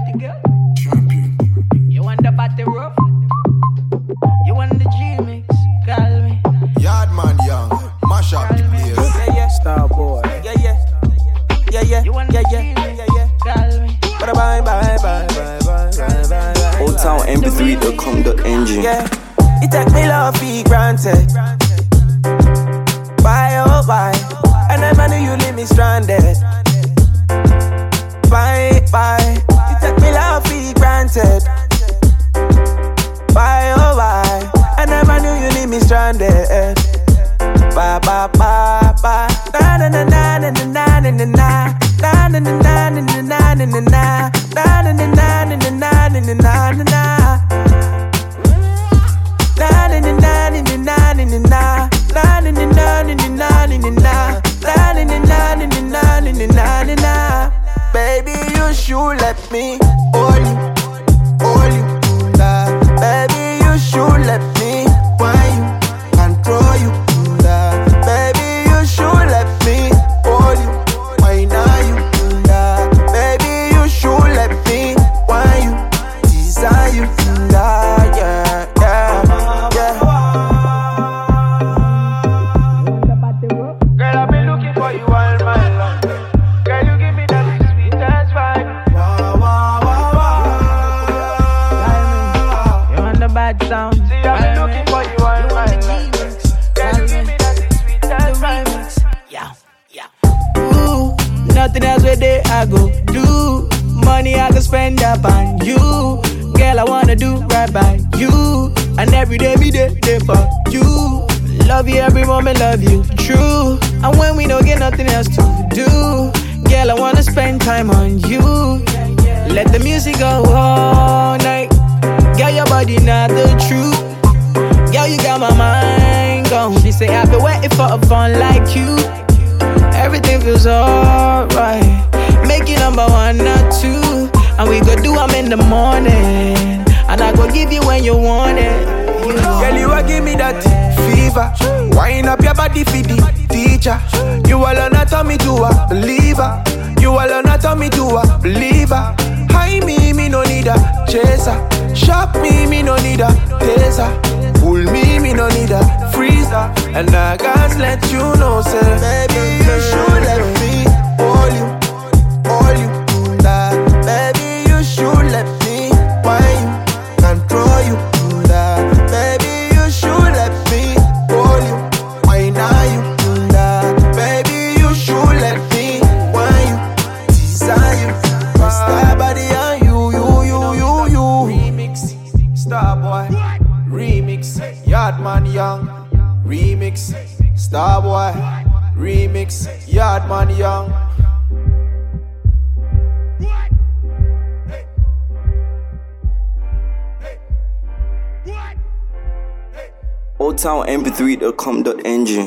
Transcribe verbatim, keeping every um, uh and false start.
pretty girl. Champion. You want the party rough? You want the G-mix? Call me. Yardman Young, mash up the place. Yeah, yeah, star boy. Yeah, yeah. Yeah, yeah. You want yeah, the yeah. G-mix? Yeah, yeah. Call me. Bye, bye, bye, bye, bye, bye, bye, bye. old town m p three dot com dot n g. Yeah, it take me love for granted. Why, oh, why? And I knew you leave me stranded. Bye, bye. You take me love for granted. Why, oh, why? I never knew you leave me stranded. Bye, bye, bye, bye. Na na na na na na na na na. Na na na na na na na na na na. Na na na na na na na na na na na. Na na na na na na na na na. Na na na na na na na na na. Na na na na na na na na na. Baby, you should let me hold you, hold you. Nah. Baby, you should let me wine you, control you. Nah. Baby, you should let me hold you, wine you. Nah. Baby, you should let me wine you, desire you. Nah. Yeah, yeah, yeah. Girl, I've been looking for you all my life. Girl, you give me that sweet ass vibe. Wow, wow, wow, wow. You want the bad sound? See, I've been looking for you all my life. Girl, you give me that sweet ass vibe. Yeah, yeah. Ooh, nothing else where they I go do. Money I can spend up on you. Girl, I wanna do right by you. And every day be there, there for you. Love you every moment, love you true. And when we don't get nothing else to do, girl, I wanna spend time on you. Let the music go all night. Girl, your body not the truth. Girl, you got my mind gone. She say I've been waiting for a fun like you. Everything feels alright. Make you number one, not two. And we go do them in the morning. And I go give you when you want it. You know. Girl, you a give me that fever. Wind up your body for the teacher. You all on a tummy to a believer. You all on a tummy to a believer. High me, me no need a chaser. Shock me, me no need a taser. Pull me, me no need a freezer. And I can't let you know, say, baby, you should let me hold you, hold you. Nah. Baby, you should let me wine you, control you. Nah. Baby, you should let me hold you, wine you. Nah. Baby, you should let me wine you, desire you. My star body on you, you, you, you, you. Remix, star boy. Remix, Yardman Young. Remix, star boy. Remix, Yardman Young. old town m p three dot com dot n g.